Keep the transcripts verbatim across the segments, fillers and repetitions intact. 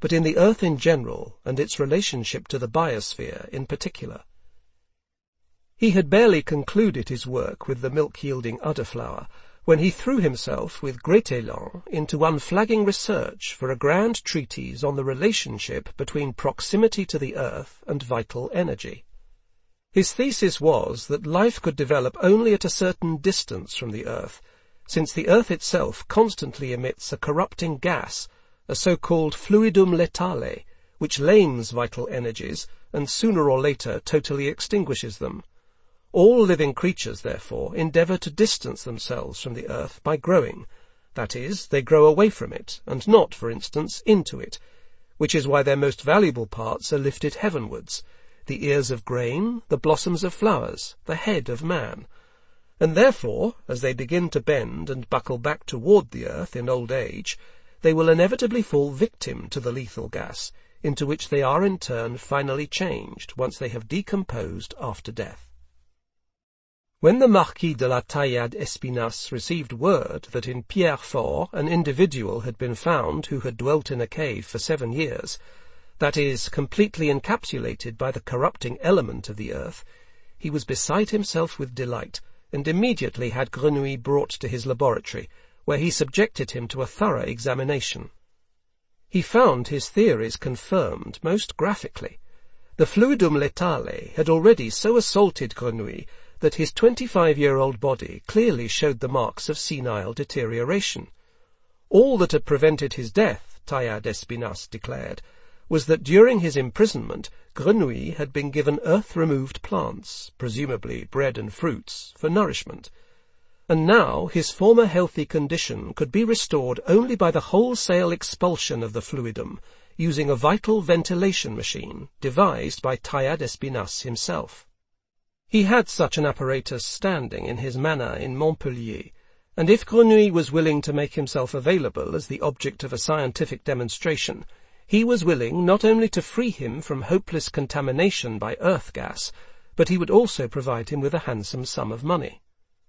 but in the Earth in general and its relationship to the biosphere in particular. He had barely concluded his work with the milk-yielding udder flower when he threw himself with great élan into unflagging research for a grand treatise on the relationship between proximity to the Earth and vital energy. His thesis was that life could develop only at a certain distance from the Earth, since the Earth itself constantly emits a corrupting gas, a so-called fluidum letale, which lames vital energies and sooner or later totally extinguishes them. All living creatures, therefore, endeavour to distance themselves from the Earth by growing. That is, they grow away from it, and not, for instance, into it, which is why their most valuable parts are lifted heavenwards, the ears of grain, the blossoms of flowers, the head of man. And therefore, as they begin to bend and buckle back toward the Earth in old age, they will inevitably fall victim to the lethal gas, into which they are in turn finally changed once they have decomposed after death. When the Marquis de la Taillade Espinasse received word that in Pierrefort an individual had been found who had dwelt in a cave for seven years, that is, completely encapsulated by the corrupting element of the Earth, he was beside himself with delight, and immediately had Grenouille brought to his laboratory, where he subjected him to a thorough examination. He found his theories confirmed most graphically. The fluidum letale had already so assaulted Grenouille that his twenty-five-year-old body clearly showed the marks of senile deterioration. All that had prevented his death, Taillade Espinasse declared, was that during his imprisonment Grenouille had been given earth-removed plants, presumably bread and fruits, for nourishment, and now his former healthy condition could be restored only by the wholesale expulsion of the fluidum, using a vital ventilation machine devised by Taillade Espinasse himself. He had such an apparatus standing in his manor in Montpellier, and if Grenouille was willing to make himself available as the object of a scientific demonstration, he was willing not only to free him from hopeless contamination by earth gas, but he would also provide him with a handsome sum of money.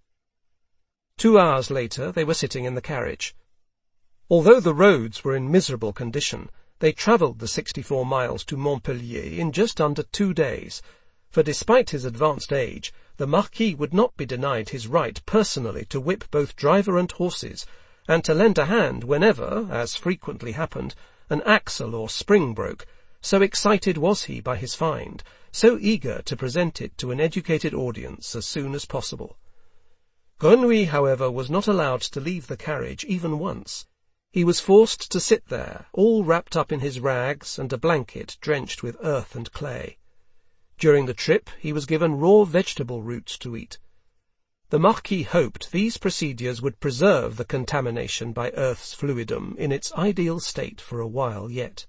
Two hours later they were sitting in the carriage. Although the roads were in miserable condition, they travelled the sixty-four miles to Montpellier in just under two days, for despite his advanced age, the Marquis would not be denied his right personally to whip both driver and horses, and to lend a hand whenever, as frequently happened, an axle or spring broke, so excited was he by his find, so eager to present it to an educated audience as soon as possible. Grenouille, however, was not allowed to leave the carriage even once. He was forced to sit there, all wrapped up in his rags and a blanket drenched with earth and clay. During the trip he was given raw vegetable roots to eat. The Marquis hoped these procedures would preserve the contamination by Earth's fluidum in its ideal state for a while yet.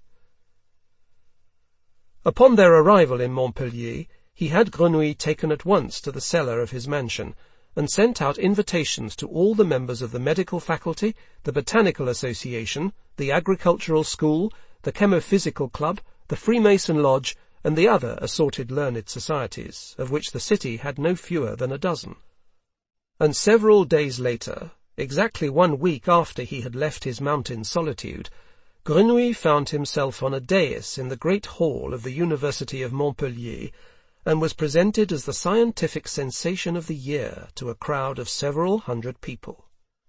Upon their arrival in Montpellier, he had Grenouille taken at once to the cellar of his mansion, and sent out invitations to all the members of the medical faculty, the botanical association, the agricultural school, the chemophysical club, the Freemason lodge, and the other assorted learned societies, of which the city had no fewer than a dozen. And several days later, exactly one week after he had left his mountain solitude, Grenouille found himself on a dais in the great hall of the University of Montpellier, and was presented as the scientific sensation of the year to a crowd of several hundred people.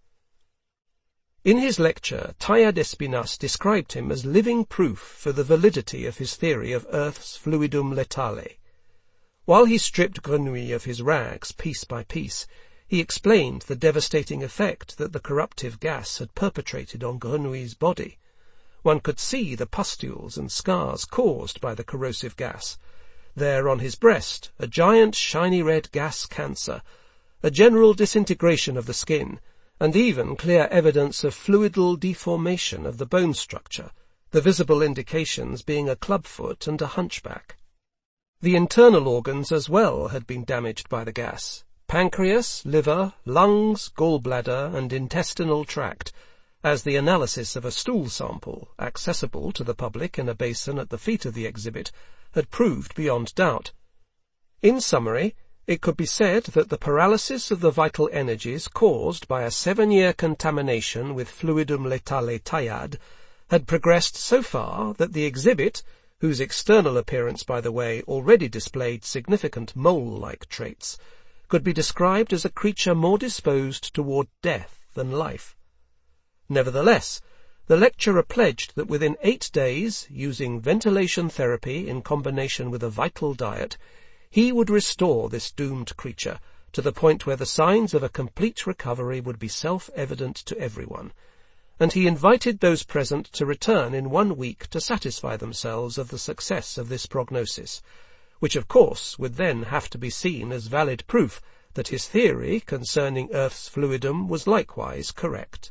In his lecture, Taillade Espinasse described him as living proof for the validity of his theory of Earth's fluidum letale. While he stripped Grenouille of his rags piece by piece, he explained the devastating effect that the corruptive gas had perpetrated on Grenouille's body. One could see the pustules and scars caused by the corrosive gas. There on his breast, a giant shiny red gas cancer, a general disintegration of the skin, and even clear evidence of fluidal deformation of the bone structure, the visible indications being a clubfoot and a hunchback. The internal organs as well had been damaged by the gas: pancreas, liver, lungs, gallbladder, and intestinal tract, as the analysis of a stool sample, accessible to the public in a basin at the feet of the exhibit, had proved beyond doubt. In summary, it could be said that the paralysis of the vital energies caused by a seven-year contamination with fluidum letale Taillade had progressed so far that the exhibit, whose external appearance, by the way, already displayed significant mole-like traits, could be described as a creature more disposed toward death than life. Nevertheless, the lecturer pledged that within eight days, using ventilation therapy in combination with a vital diet, he would restore this doomed creature to the point where the signs of a complete recovery would be self-evident to everyone, and he invited those present to return in one week to satisfy themselves of the success of this prognosis, which of course would then have to be seen as valid proof that his theory concerning Earth's fluidum was likewise correct.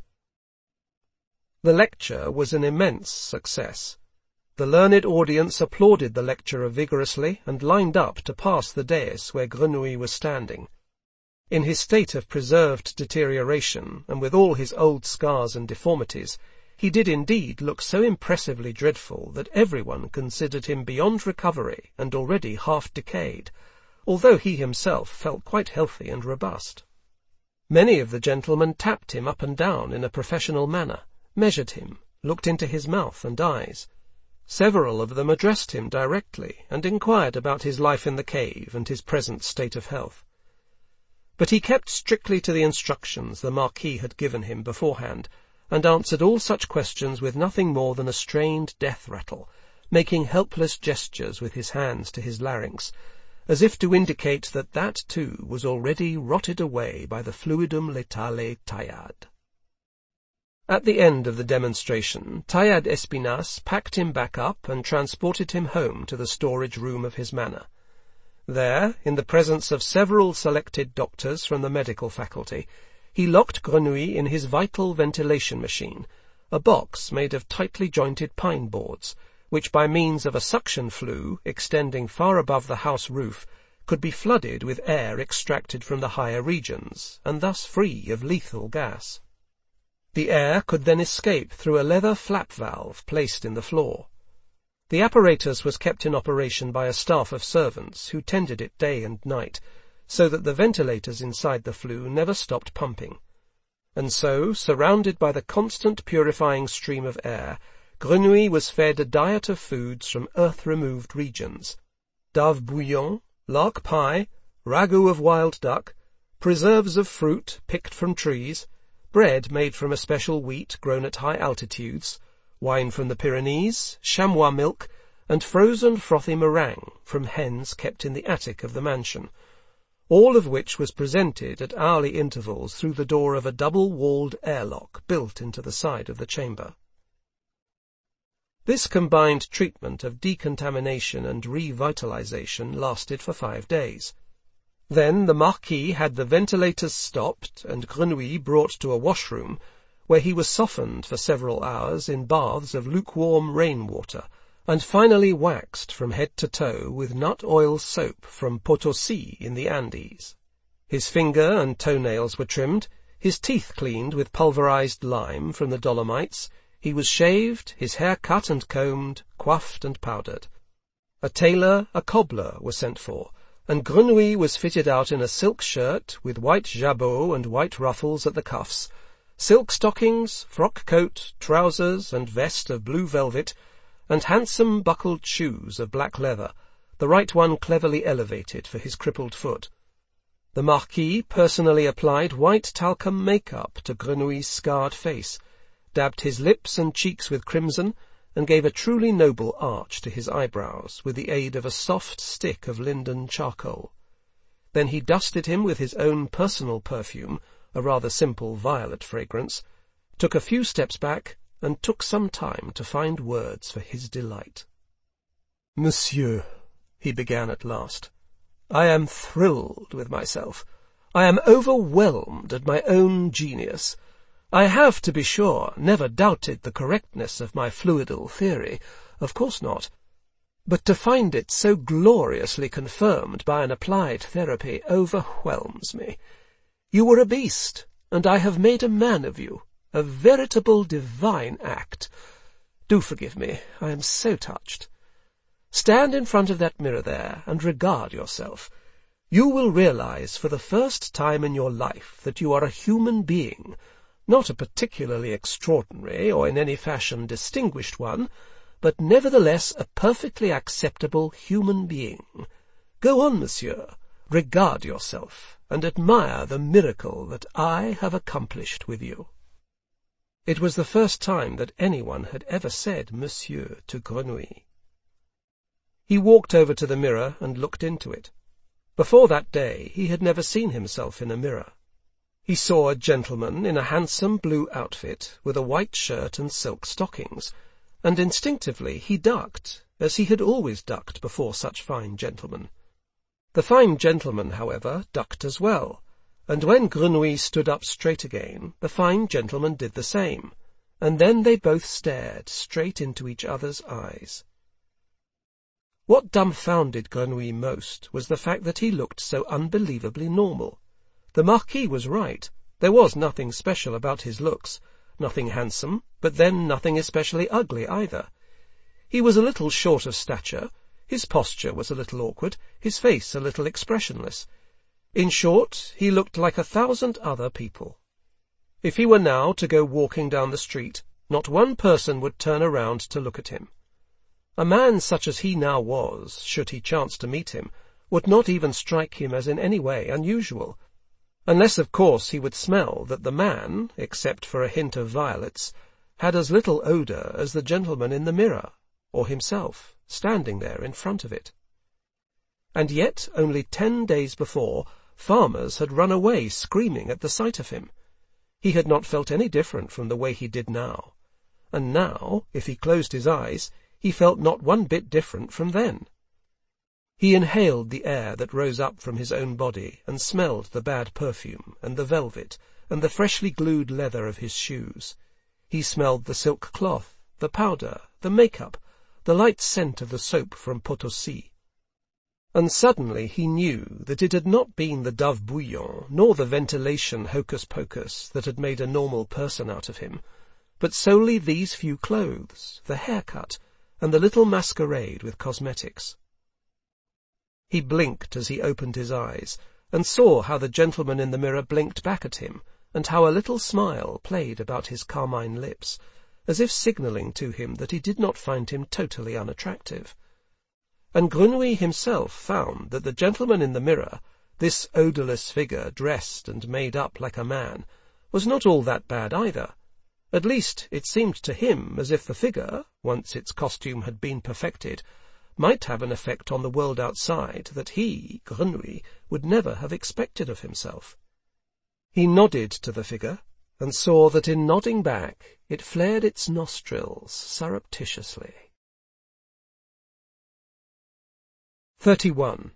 The lecture was an immense success. The learned audience applauded the lecturer vigorously and lined up to pass the dais where Grenouille was standing. In his state of preserved deterioration, and with all his old scars and deformities, he did indeed look so impressively dreadful that everyone considered him beyond recovery and already half decayed, although he himself felt quite healthy and robust. Many of the gentlemen tapped him up and down in a professional manner, measured him, looked into his mouth and eyes. Several of them addressed him directly and inquired about his life in the cave and his present state of health. But he kept strictly to the instructions the Marquis had given him beforehand, and answered all such questions with nothing more than a strained death-rattle, making helpless gestures with his hands to his larynx, as if to indicate that that too was already rotted away by the fluidum letale Taillade. At the end of the demonstration, Taillade Espinasse packed him back up and transported him home to the storage room of his manor. There, in the presence of several selected doctors from the medical faculty, he locked Grenouille in his vital ventilation machine, a box made of tightly jointed pine boards, which by means of a suction flue extending far above the house roof could be flooded with air extracted from the higher regions, and thus free of lethal gas. The air could then escape through a leather flap valve placed in the floor. The apparatus was kept in operation by a staff of servants who tended it day and night, so that the ventilators inside the flue never stopped pumping. And so, surrounded by the constant purifying stream of air, Grenouille was fed a diet of foods from earth-removed regions: dove bouillon, lark pie, ragout of wild duck, preserves of fruit picked from trees, bread made from a special wheat grown at high altitudes, wine from the Pyrenees, chamois milk, and frozen frothy meringue from hens kept in the attic of the mansion, all of which was presented at hourly intervals through the door of a double-walled airlock built into the side of the chamber. This combined treatment of decontamination and revitalization lasted for five days. Then the Marquis had the ventilators stopped and Grenouille brought to a washroom, where he was softened for several hours in baths of lukewarm rain-water, and finally waxed from head to toe with nut-oil soap from Potosi in the Andes. His finger and toenails were trimmed, his teeth cleaned with pulverized lime from the Dolomites, he was shaved, his hair cut and combed, coiffed and powdered. A tailor, a cobbler, were sent for, and Grenouille was fitted out in a silk shirt with white jabot and white ruffles at the cuffs, silk stockings, frock coat, trousers, and vest of blue velvet, and handsome buckled shoes of black leather, the right one cleverly elevated for his crippled foot. The Marquis personally applied white talcum make-up to Grenouille's scarred face, dabbed his lips and cheeks with crimson, and gave a truly noble arch to his eyebrows with the aid of a soft stick of linden charcoal. Then he dusted him with his own personal perfume, a rather simple violet fragrance, took a few steps back, and took some time to find words for his delight. "Monsieur," he began at last, "I am thrilled with myself. I am overwhelmed at my own genius. I have, to be sure, never doubted the correctness of my fluidal theory, of course not. But to find it so gloriously confirmed by an applied therapy overwhelms me. You were a beast, and I have made a man of you, a veritable divine act. Do forgive me, I am so touched. Stand in front of that mirror there and regard yourself. You will realize for the first time in your life that you are a human being, not a particularly extraordinary or in any fashion distinguished one, but nevertheless a perfectly acceptable human being. Go on, monsieur, regard yourself, and admire the miracle that I have accomplished with you." It was the first time that anyone had ever said monsieur to Grenouille. He walked over to the mirror and looked into it. Before that day he had never seen himself in a mirror. He saw a gentleman in a handsome blue outfit with a white shirt and silk stockings, and instinctively he ducked, as he had always ducked before such fine gentlemen. The fine gentleman, however, ducked as well, and when Grenouille stood up straight again, the fine gentleman did the same, and then they both stared straight into each other's eyes. What dumbfounded Grenouille most was the fact that he looked so unbelievably normal. The Marquis was right. There was nothing special about his looks, nothing handsome, but then nothing especially ugly either. He was a little short of stature, his posture was a little awkward, his face a little expressionless. In short, he looked like a thousand other people. If he were now to go walking down the street, not one person would turn around to look at him. A man such as he now was, should he chance to meet him, would not even strike him as in any way unusual, unless of course he would smell that the man, except for a hint of violets, had as little odour as the gentleman in the mirror, or himself, standing there in front of it. And yet, only ten days before, farmers had run away screaming at the sight of him. He had not felt any different from the way he did now, and now, if he closed his eyes, he felt not one bit different from then. He inhaled the air that rose up from his own body, and smelled the bad perfume, and the velvet, and the freshly glued leather of his shoes. He smelled the silk cloth, the powder, the make-up, the light scent of the soap from Potosi. And suddenly he knew that it had not been the Dove bouillon, nor the ventilation hocus-pocus that had made a normal person out of him, but solely these few clothes, the haircut, and the little masquerade with cosmetics. He blinked as he opened his eyes, and saw how the gentleman in the mirror blinked back at him, and how a little smile played about his carmine lips, as if signalling to him that he did not find him totally unattractive. And Grenouille himself found that the gentleman in the mirror, this odourless figure dressed and made up like a man, was not all that bad either. At least it seemed to him as if the figure, once its costume had been perfected, might have an effect on the world outside that he, Grenouille, would never have expected of himself. He nodded to the figure, and saw that in nodding back it flared its nostrils surreptitiously. thirty-one.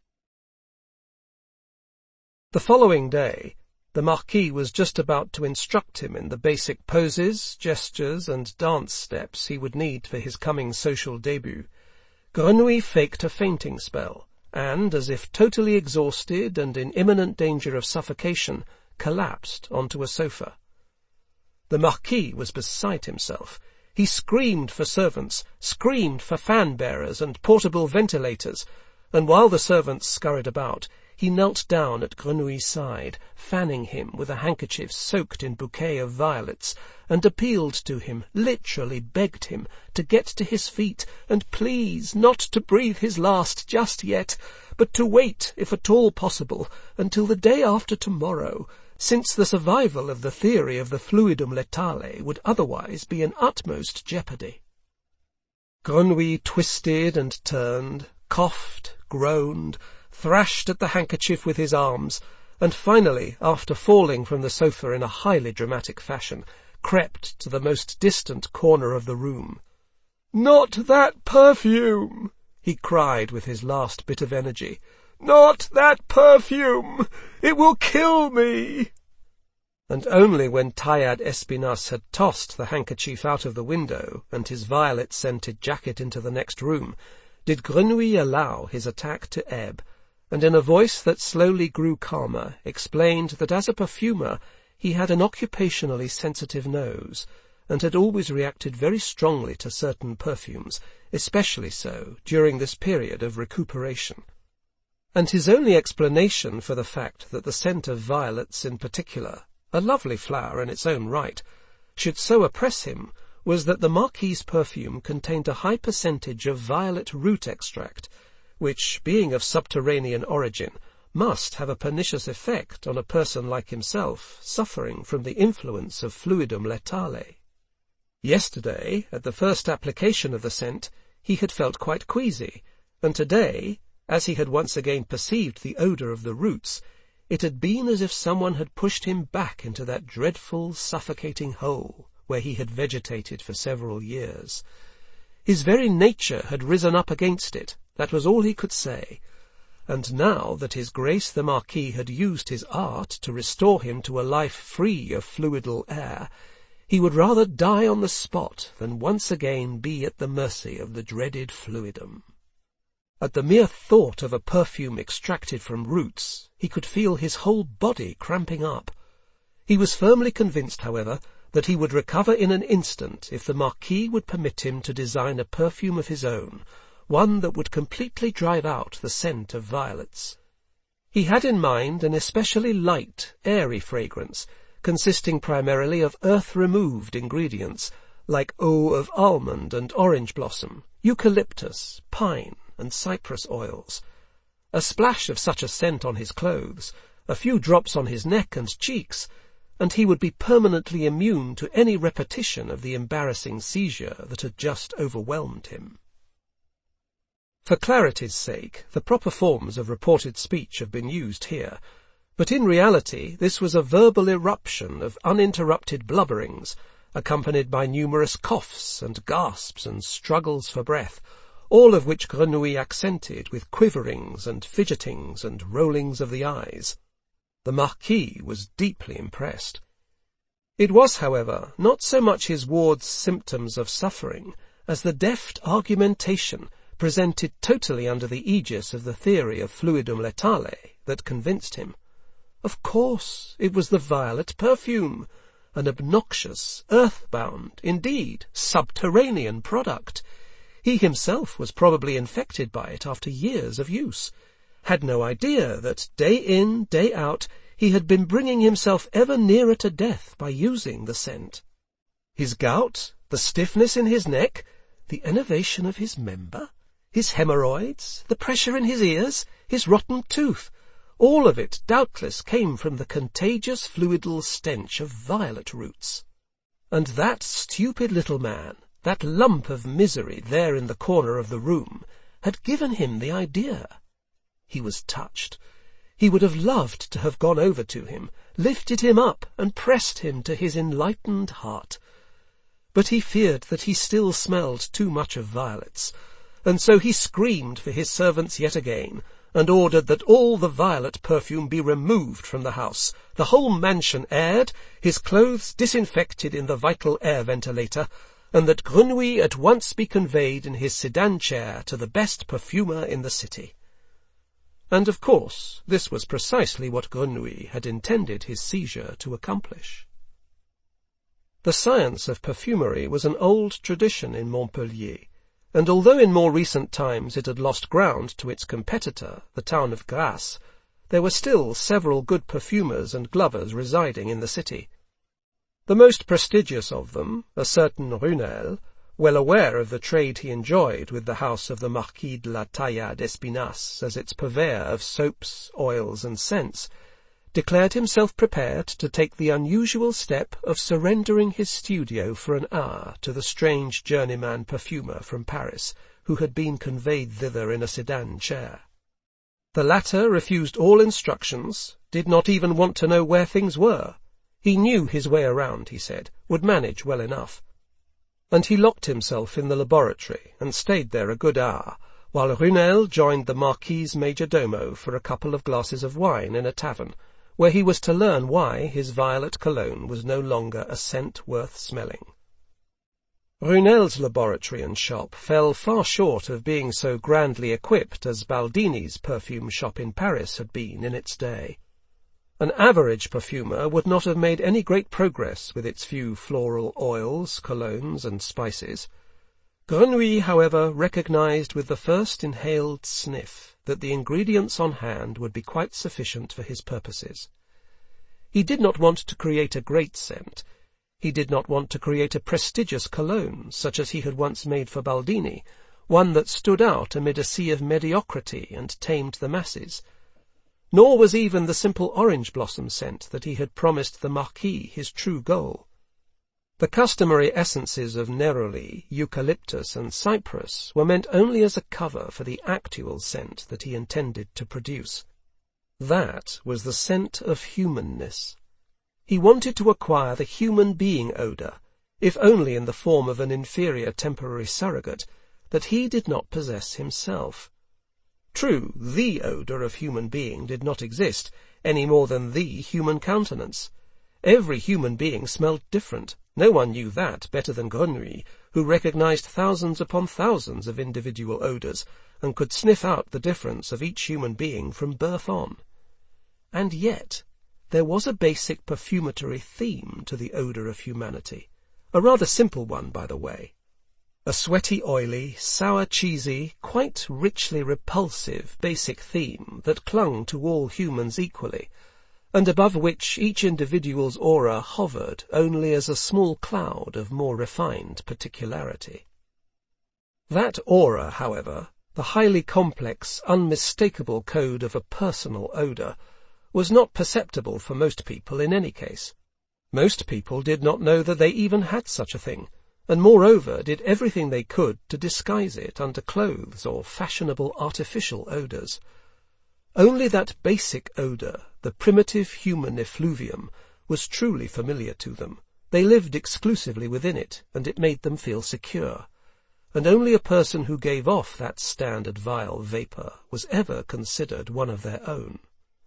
The following day, the Marquis was just about to instruct him in the basic poses, gestures, and dance steps he would need for his coming social debut. Grenouille faked a fainting spell, and, as if totally exhausted and in imminent danger of suffocation, collapsed onto a sofa. The Marquis was beside himself. He screamed for servants, screamed for fan-bearers and portable ventilators, and while the servants scurried about, he knelt down at Grenouille's side, fanning him with a handkerchief soaked in bouquet of violets, and appealed to him, literally begged him, to get to his feet, and please not to breathe his last just yet, but to wait, if at all possible, until the day after tomorrow, since the survival of the theory of the fluidum letale would otherwise be in utmost jeopardy. Grenouille twisted and turned, coughed, groaned, thrashed at the handkerchief with his arms, and finally, after falling from the sofa in a highly dramatic fashion, crept to the most distant corner of the room. "Not that perfume!" he cried with his last bit of energy. "Not that perfume! It will kill me!" And only when Taillade Espinasse had tossed the handkerchief out of the window and his violet-scented jacket into the next room did Grenouille allow his attack to ebb, and in a voice that slowly grew calmer explained that as a perfumer he had an occupationally sensitive nose, and had always reacted very strongly to certain perfumes, especially so during this period of recuperation. And his only explanation for the fact that the scent of violets in particular, a lovely flower in its own right, should so oppress him was that the Marquis's perfume contained a high percentage of violet root extract, which, being of subterranean origin, must have a pernicious effect on a person like himself, suffering from the influence of fluidum letale. Yesterday, at the first application of the scent, he had felt quite queasy, and today, as he had once again perceived the odour of the roots, it had been as if someone had pushed him back into that dreadful, suffocating hole where he had vegetated for several years. His very nature had risen up against it, that was all he could say, and now that his Grace the Marquis had used his art to restore him to a life free of fluidal air, he would rather die on the spot than once again be at the mercy of the dreaded fluidum. At the mere thought of a perfume extracted from roots, he could feel his whole body cramping up. He was firmly convinced, however, that he would recover in an instant if the Marquis would permit him to design a perfume of his own, one that would completely drive out the scent of violets. He had in mind an especially light, airy fragrance, consisting primarily of earth-removed ingredients, like eau of almond and orange blossom, eucalyptus, pine, and cypress oils. A splash of such a scent on his clothes, a few drops on his neck and cheeks, and he would be permanently immune to any repetition of the embarrassing seizure that had just overwhelmed him. For clarity's sake, the proper forms of reported speech have been used here, but in reality this was a verbal eruption of uninterrupted blubberings, accompanied by numerous coughs and gasps and struggles for breath, all of which Grenouille accented with quiverings and fidgetings and rollings of the eyes. The Marquis was deeply impressed. It was, however, not so much his ward's symptoms of suffering as the deft argumentation presented totally under the aegis of the theory of fluidum letale that convinced him. Of course, it was the violet perfume, an obnoxious, earthbound, indeed, subterranean product. He himself was probably infected by it after years of use, had no idea that day in, day out, he had been bringing himself ever nearer to death by using the scent. His gout, the stiffness in his neck, the enervation of his member, his hemorrhoids, the pressure in his ears, his rotten tooth, all of it doubtless came from the contagious fluidal stench of violet roots. And that stupid little man, that lump of misery there in the corner of the room, had given him the idea. He was touched. He would have loved to have gone over to him, lifted him up, and pressed him to his enlightened heart. But he feared that he still smelled too much of violets, and so he screamed for his servants yet again, and ordered that all the violet perfume be removed from the house, the whole mansion aired, his clothes disinfected in the vital air ventilator, and that Grenouille at once be conveyed in his sedan chair to the best perfumer in the city. And of course this was precisely what Grenouille had intended his seizure to accomplish. The science of perfumery was an old tradition in Montpellier, and although in more recent times it had lost ground to its competitor, the town of Grasse, there were still several good perfumers and glovers residing in the city. The most prestigious of them, a certain Runel, well aware of the trade he enjoyed with the house of the Marquis de la Taillade d'Espinasse as its purveyor of soaps, oils, and scents, declared himself prepared to take the unusual step of surrendering his studio for an hour to the strange journeyman perfumer from Paris, who had been conveyed thither in a sedan chair. The latter refused all instructions, did not even want to know where things were. He knew his way around, he said, would manage well enough. And he locked himself in the laboratory and stayed there a good hour, while Runel joined the Marquis's major domo for a couple of glasses of wine in a tavern, where he was to learn why his violet cologne was no longer a scent worth smelling. Runel's laboratory and shop fell far short of being so grandly equipped as Baldini's perfume shop in Paris had been in its day. An average perfumer would not have made any great progress with its few floral oils, colognes, and spices. Grenouille, however, recognized with the first inhaled sniff that the ingredients on hand would be quite sufficient for his purposes. He did not want to create a great scent. He did not want to create a prestigious cologne, such as he had once made for Baldini, one that stood out amid a sea of mediocrity and tamed the masses. Nor was even the simple orange blossom scent that he had promised the Marquis his true goal. The customary essences of neroli, eucalyptus, and cypress were meant only as a cover for the actual scent that he intended to produce. That was the scent of humanness. He wanted to acquire the human being odour, if only in the form of an inferior temporary surrogate, that he did not possess himself. True, the odour of human being did not exist, any more than the human countenance. Every human being smelled different. No one knew that better than Grenouille, who recognized thousands upon thousands of individual odours, and could sniff out the difference of each human being from birth on. And yet there was a basic perfumatory theme to the odour of humanity, a rather simple one, by the way. A sweaty, oily, sour, cheesy, quite richly repulsive basic theme that clung to all humans equally, and above which each individual's aura hovered only as a small cloud of more refined particularity. That aura, however, the highly complex, unmistakable code of a personal odour, was not perceptible for most people in any case. Most people did not know that they even had such a thing, and moreover did everything they could to disguise it under clothes or fashionable artificial odours. Only that basic odour, the primitive human effluvium, was truly familiar to them. They lived exclusively within it, and it made them feel secure. And only a person who gave off that standard vile vapour was ever considered one of their own.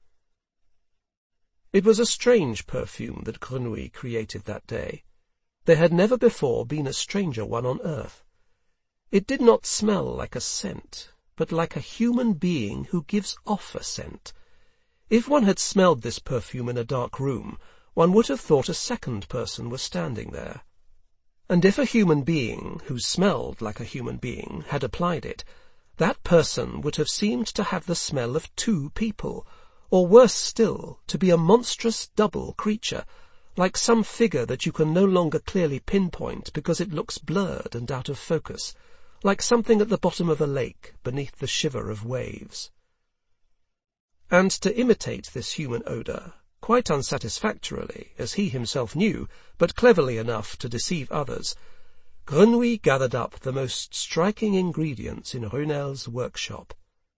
It was a strange perfume that Grenouille created that day. There had never before been a stranger one on earth. It did not smell like a scent, but like a human being who gives off a scent. If one had smelled this perfume in a dark room, one would have thought a second person was standing there. And if a human being, who smelled like a human being, had applied it, that person would have seemed to have the smell of two people, or worse still, to be a monstrous double creature, like some figure that you can no longer clearly pinpoint because it looks blurred and out of focus, like something at the bottom of a lake beneath the shiver of waves. And to imitate this human odour, quite unsatisfactorily, as he himself knew, but cleverly enough to deceive others, Grenouille gathered up the most striking ingredients in Runel's workshop.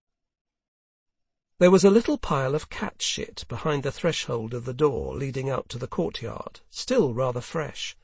There was a little pile of cat shit behind the threshold of the door leading out to the courtyard, still rather fresh.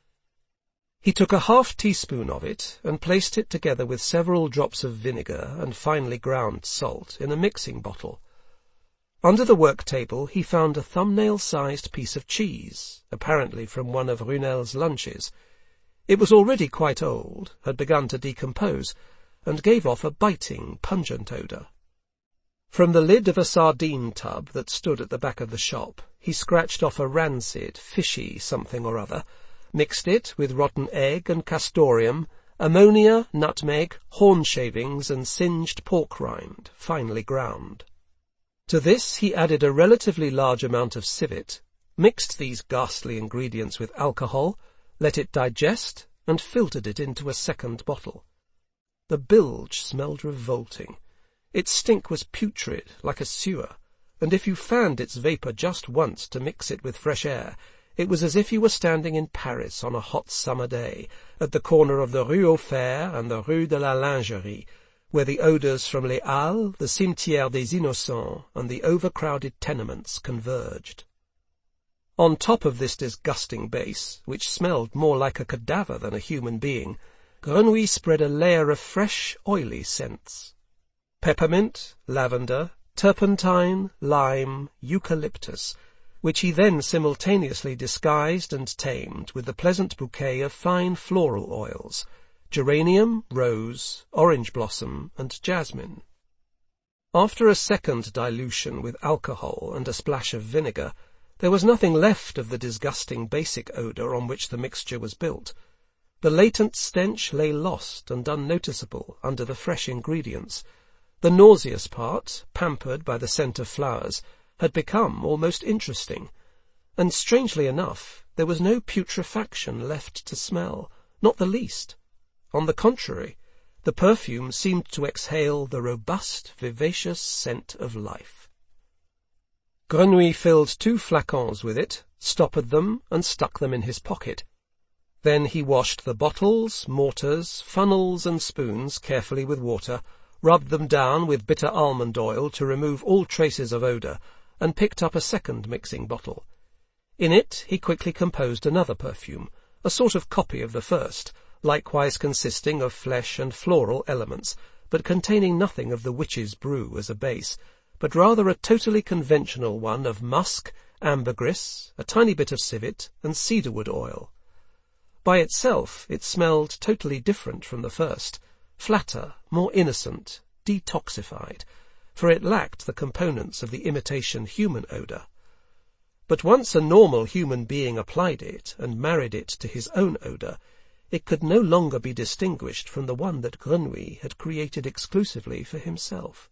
He took a half-teaspoon of it and placed it together with several drops of vinegar and finely ground salt in a mixing bottle. Under the work-table he found a thumbnail-sized piece of cheese, apparently from one of Runel's lunches. It was already quite old, had begun to decompose, and gave off a biting, pungent odour. From the lid of a sardine tub that stood at the back of the shop, he scratched off a rancid, fishy something or other, mixed it with rotten egg and castoreum, ammonia, nutmeg, horn shavings, and singed pork rind, finely ground. To this he added a relatively large amount of civet, mixed these ghastly ingredients with alcohol, let it digest, and filtered it into a second bottle. The bilge smelled revolting. Its stink was putrid, like a sewer, and if you fanned its vapour just once to mix it with fresh air, it was as if you were standing in Paris on a hot summer day, at the corner of the Rue aux Fers and the Rue de la Lingerie, where the odours from Les Halles, the Cimetière des Innocents, and the overcrowded tenements converged. On top of this disgusting base, which smelled more like a cadaver than a human being, Grenouille spread a layer of fresh, oily scents. Peppermint, lavender, turpentine, lime, eucalyptus, which he then simultaneously disguised and tamed with the pleasant bouquet of fine floral oils, geranium, rose, orange blossom, and jasmine. After a second dilution with alcohol and a splash of vinegar, there was nothing left of the disgusting basic odour on which the mixture was built. The latent stench lay lost and unnoticeable under the fresh ingredients. The nauseous part, pampered by the scent of flowers, had become almost interesting, and strangely enough, there was no putrefaction left to smell, not the least. On the contrary, the perfume seemed to exhale the robust, vivacious scent of life. Grenouille filled two flacons with it, stoppered them, and stuck them in his pocket. Then he washed the bottles, mortars, funnels, and spoons carefully with water, rubbed them down with bitter almond oil to remove all traces of odour, and picked up a second mixing bottle. In it he quickly composed another perfume, a sort of copy of the first, likewise consisting of flesh and floral elements, but containing nothing of the witch's brew as a base, but rather a totally conventional one of musk, ambergris, a tiny bit of civet, and cedarwood oil. By itself it smelled totally different from the first, flatter, more innocent, detoxified, for it lacked the components of the imitation human odour. But once a normal human being applied it and married it to his own odour, it could no longer be distinguished from the one that Grenouille had created exclusively for himself.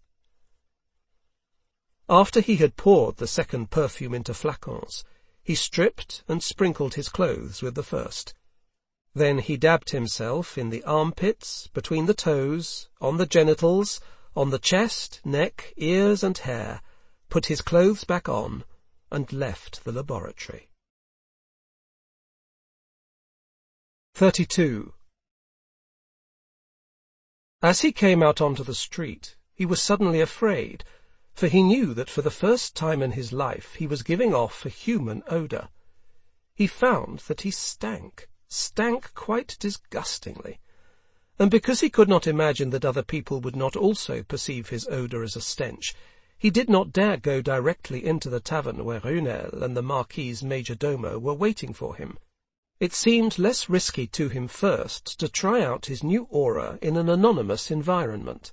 After he had poured the second perfume into flacons, he stripped and sprinkled his clothes with the first. Then he dabbed himself in the armpits, between the toes, on the genitals, on the chest, neck, ears, and hair, put his clothes back on, and left the laboratory. thirty-two. As he came out onto the street, he was suddenly afraid, for he knew that for the first time in his life he was giving off a human odour. He found that he stank, stank quite disgustingly, and because he could not imagine that other people would not also perceive his odour as a stench, he did not dare go directly into the tavern where Runel and the Marquis's major domo were waiting for him. It seemed less risky to him first to try out his new aura in an anonymous environment.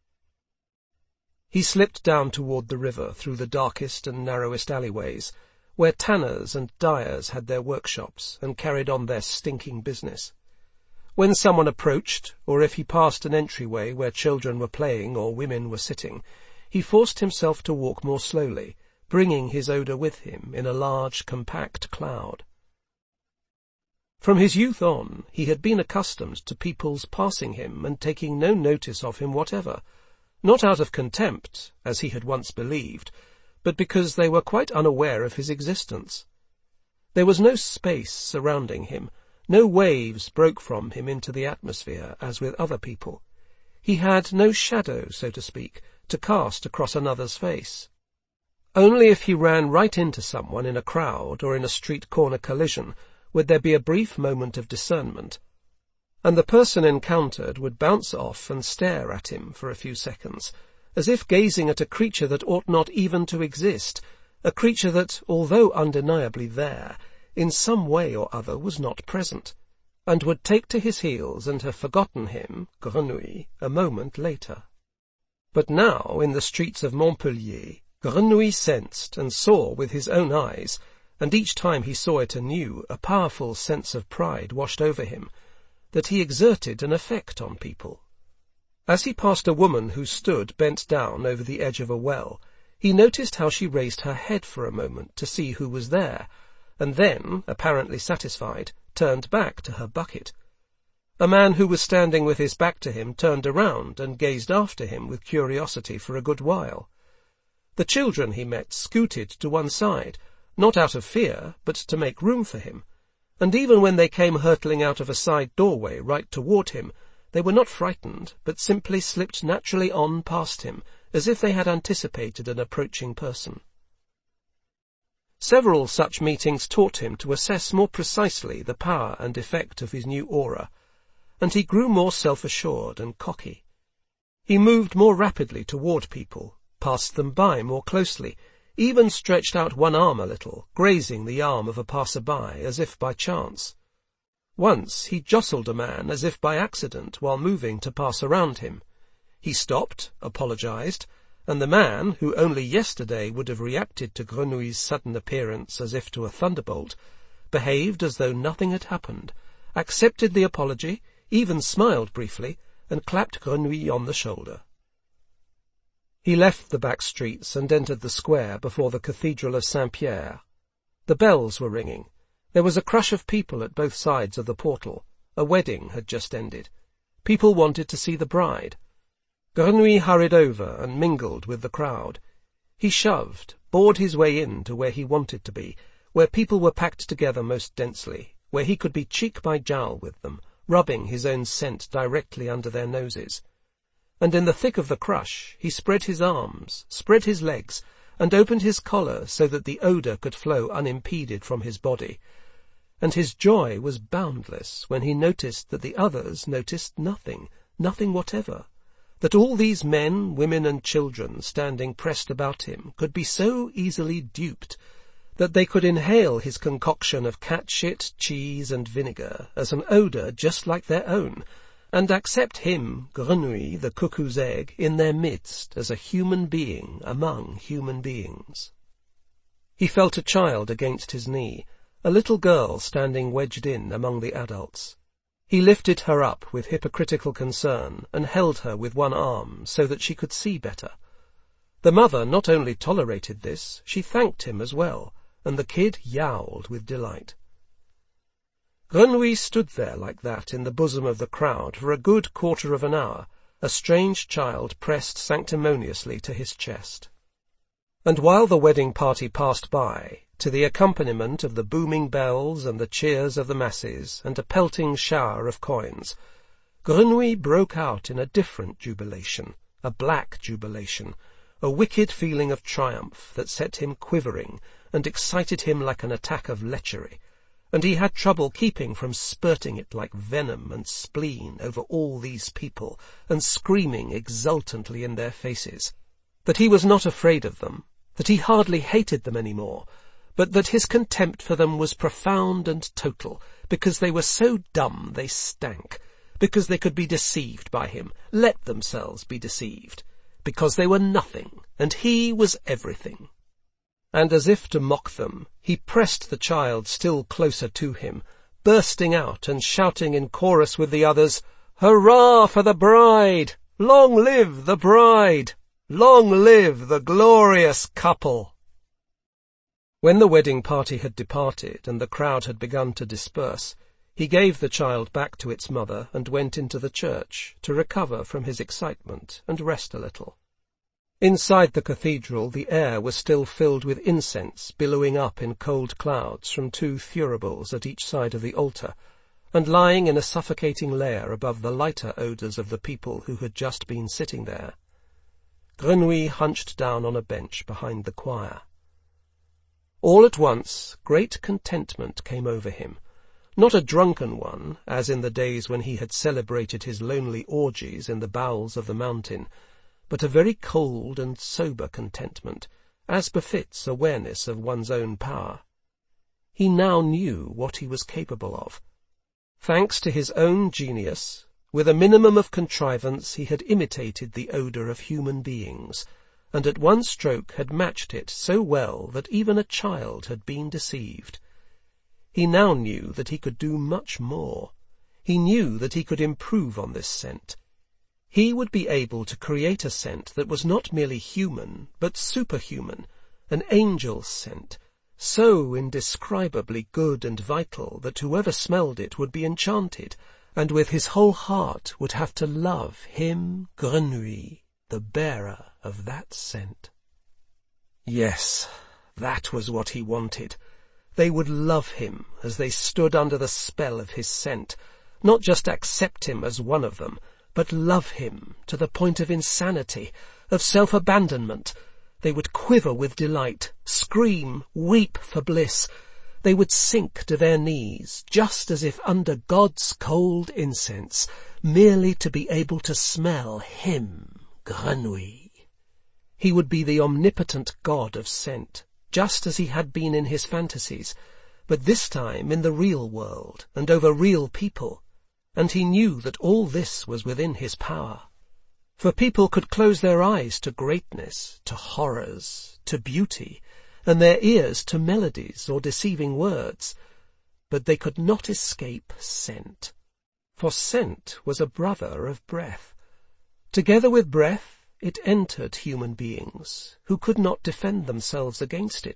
He slipped down toward the river through the darkest and narrowest alleyways, where tanners and dyers had their workshops and carried on their stinking business. When someone approached, or if he passed an entryway where children were playing or women were sitting, he forced himself to walk more slowly, bringing his odour with him in a large, compact cloud. From his youth on, he had been accustomed to people's passing him and taking no notice of him whatever, not out of contempt, as he had once believed, but because they were quite unaware of his existence. There was no space surrounding him, no waves broke from him into the atmosphere, as with other people. He had no shadow, so to speak, to cast across another's face. Only if he ran right into someone in a crowd or in a street-corner collision would there be a brief moment of discernment, and the person encountered would bounce off and stare at him for a few seconds, as if gazing at a creature that ought not even to exist, a creature that, although undeniably there, in some way or other was not present, and would take to his heels and have forgotten him, Grenouille, a moment later. But now, in the streets of Montpellier, Grenouille sensed and saw with his own eyes, and each time he saw it anew, a powerful sense of pride washed over him, that he exerted an effect on people. As he passed a woman who stood bent down over the edge of a well, he noticed how she raised her head for a moment to see who was there, and then, apparently satisfied, turned back to her bucket. A man who was standing with his back to him turned around and gazed after him with curiosity for a good while. The children he met scooted to one side, not out of fear, but to make room for him, and even when they came hurtling out of a side doorway right toward him, they were not frightened, but simply slipped naturally on past him, as if they had anticipated an approaching person. Several such meetings taught him to assess more precisely the power and effect of his new aura, and he grew more self-assured and cocky. He moved more rapidly toward people, passed them by more closely, even stretched out one arm a little, grazing the arm of a passer-by as if by chance. Once he jostled a man as if by accident while moving to pass around him. He stopped, apologized, and the man, who only yesterday would have reacted to Grenouille's sudden appearance as if to a thunderbolt, behaved as though nothing had happened, accepted the apology, even smiled briefly, and clapped Grenouille on the shoulder. He left the back streets and entered the square before the Cathedral of Saint-Pierre. The bells were ringing. There was a crush of people at both sides of the portal. A wedding had just ended. People wanted to see the bride. Grenouille hurried over and mingled with the crowd. He shoved, bored his way in to where he wanted to be, where people were packed together most densely, where he could be cheek by jowl with them, rubbing his own scent directly under their noses. And in the thick of the crush, he spread his arms, spread his legs, and opened his collar so that the odour could flow unimpeded from his body. And his joy was boundless when he noticed that the others noticed nothing, nothing whatever, that all these men, women and children standing pressed about him could be so easily duped, that they could inhale his concoction of cat shit, cheese and vinegar as an odour just like their own, and accept him, Grenouille, the cuckoo's egg, in their midst as a human being among human beings. He felt a child against his knee, a little girl standing wedged in among the adults. He lifted her up with hypocritical concern and held her with one arm so that she could see better. The mother not only tolerated this, she thanked him as well, and the kid yowled with delight. Grenouille stood there like that in the bosom of the crowd for a good quarter of an hour, a strange child pressed sanctimoniously to his chest. And while the wedding party passed by, to the accompaniment of the booming bells and the cheers of the masses and a pelting shower of coins, Grenouille broke out in a different jubilation, a black jubilation, a wicked feeling of triumph that set him quivering and excited him like an attack of lechery, and he had trouble keeping from spurting it like venom and spleen over all these people and screaming exultantly in their faces, that he was not afraid of them, that he hardly hated them any more, but that his contempt for them was profound and total, because they were so dumb they stank, because they could be deceived by him, let themselves be deceived, because they were nothing, and he was everything. And as if to mock them, he pressed the child still closer to him, bursting out and shouting in chorus with the others, "Hurrah for the bride! Long live the bride! Long live the glorious couple!" When the wedding party had departed and the crowd had begun to disperse, he gave the child back to its mother and went into the church to recover from his excitement and rest a little. Inside the cathedral the air was still filled with incense billowing up in cold clouds from two thuribles at each side of the altar, and lying in a suffocating layer above the lighter odours of the people who had just been sitting there. Grenouille hunched down on a bench behind the choir. All at once great contentment came over him, not a drunken one, as in the days when he had celebrated his lonely orgies in the bowels of the mountain, but a very cold and sober contentment, as befits awareness of one's own power. He now knew what he was capable of. Thanks to his own genius, with a minimum of contrivance he had imitated the odour of human beings, and at one stroke had matched it so well that even a child had been deceived. He now knew that he could do much more. He knew that he could improve on this scent. He would be able to create a scent that was not merely human, but superhuman, an angel's scent, so indescribably good and vital that whoever smelled it would be enchanted, and with his whole heart would have to love him, Grenouille, the bearer of that scent. Yes, that was what he wanted. They would love him as they stood under the spell of his scent, not just accept him as one of them, but love him to the point of insanity, of self-abandonment. They would quiver with delight, scream, weep for bliss. They would sink to their knees, just as if under God's cold incense, merely to be able to smell him, Grenouille. He would be the omnipotent god of scent, just as he had been in his fantasies, but this time in the real world and over real people. And he knew that all this was within his power. For people could close their eyes to greatness, to horrors, to beauty, and their ears to melodies or deceiving words, but they could not escape scent. For scent was a brother of breath. Together with breath it entered human beings, who could not defend themselves against it,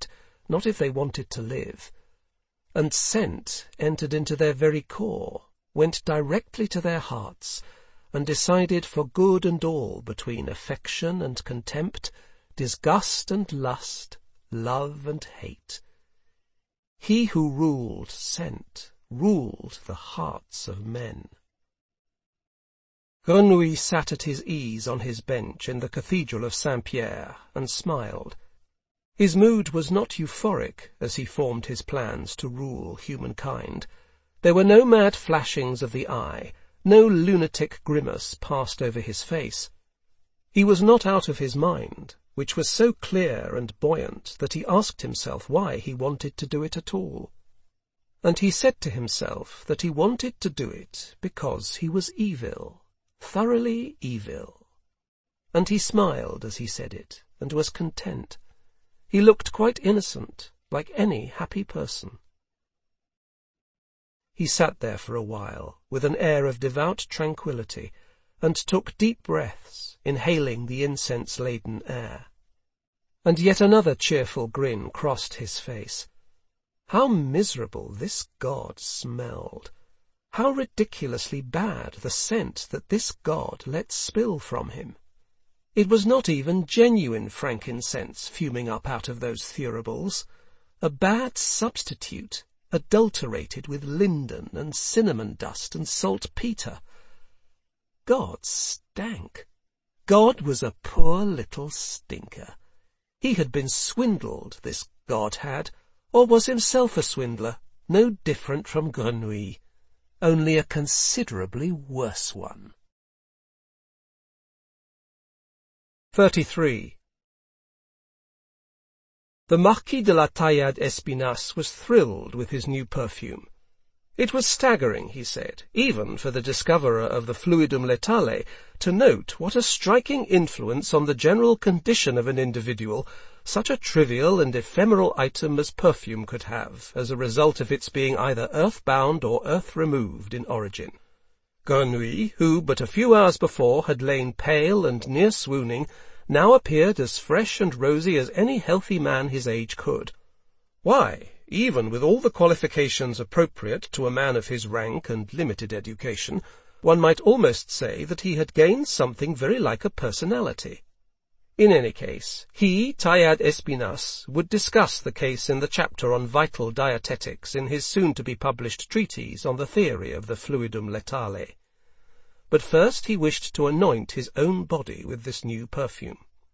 not if they wanted to live. And scent entered into their very core, went directly to their hearts, and decided for good and all between affection and contempt, disgust and lust, love and hate. He who ruled scent ruled the hearts of men. Grenouille sat at his ease on his bench in the cathedral of Saint-Pierre and smiled. His mood was not euphoric as he formed his plans to rule humankind. There were no mad flashings of the eye, no lunatic grimace passed over his face. He was not out of his mind, which was so clear and buoyant that he asked himself why he wanted to do it at all. And he said to himself that he wanted to do it because he was evil, thoroughly evil. And he smiled as he said it, and was content. He looked quite innocent, like any happy person. He sat there for a while, with an air of devout tranquillity, and took deep breaths, inhaling the incense-laden air. And yet another cheerful grin crossed his face. How miserable this god smelled! How ridiculously bad the scent that this god let spill from him! It was not even genuine frankincense fuming up out of those thuribles. A bad substitute, adulterated with linden and cinnamon dust and saltpetre. God stank. God was a poor little stinker. He had been swindled, this god had, or was himself a swindler, no different from Grenouille, only a considerably worse one. thirty-three. The Marquis de la Taillade Espinasse was thrilled with his new perfume. It was staggering, he said, even for the discoverer of the fluidum letale, to note what a striking influence on the general condition of an individual such a trivial and ephemeral item as perfume could have, as a result of its being either earth-bound or earth-removed in origin. Grenouille, who but a few hours before had lain pale and near swooning, now appeared as fresh and rosy as any healthy man his age could. Why, even with all the qualifications appropriate to a man of his rank and limited education, one might almost say that he had gained something very like a personality. In any case, he, Taillade Espinasse, would discuss the case in the chapter on vital dietetics in his soon-to-be-published treatise on the theory of the fluidum letale. But first he wished to anoint his own body with this new perfume.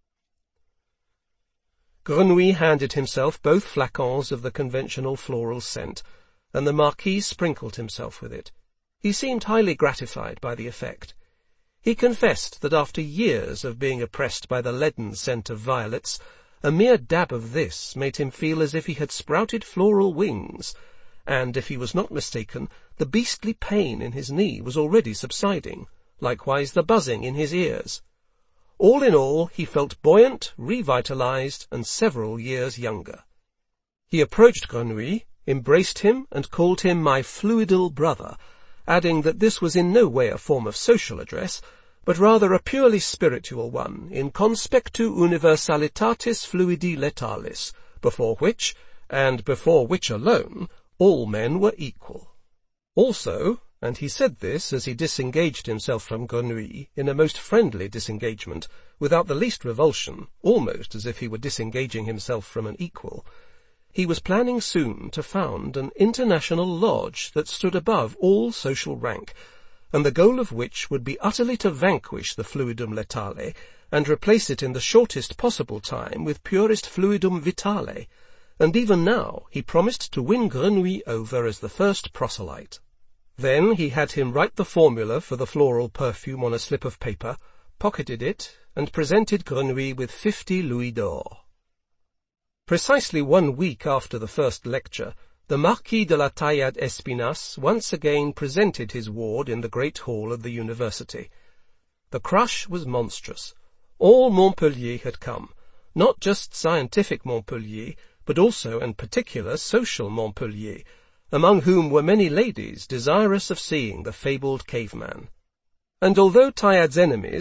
Grenouille handed himself both flacons of the conventional floral scent, and the Marquis sprinkled himself with it. He seemed highly gratified by the effect. He confessed that after years of being oppressed by the leaden scent of violets, a mere dab of this made him feel as if he had sprouted floral wings, and, if he was not mistaken, the beastly pain in his knee was already subsiding, likewise the buzzing in his ears. All in all, he felt buoyant, revitalized, and several years younger. He approached Grenouille, embraced him, and called him my fluidal brother, adding that this was in no way a form of social address, but rather a purely spiritual one, in conspectu universalitatis fluidi letalis, before which, and before which alone, all men were equal. Also, and he said this as he disengaged himself from Grenouille in a most friendly disengagement, without the least revulsion, almost as if he were disengaging himself from an equal, he was planning soon to found an international lodge that stood above all social rank, and the goal of which would be utterly to vanquish the fluidum letale, and replace it in the shortest possible time with purest fluidum vitale, and even now he promised to win Grenouille over as the first proselyte. Then he had him write the formula for the floral perfume on a slip of paper, pocketed it, and presented Grenouille with fifty louis d'or. Precisely one week after the first lecture, the Marquis de la Taillade Espinasse once again presented his ward in the great hall of the university. The crush was monstrous. All Montpellier had come, not just scientific Montpellier, but also and particular social Montpellier, among whom were many ladies desirous of seeing the fabled caveman. And although Taillad's enemies,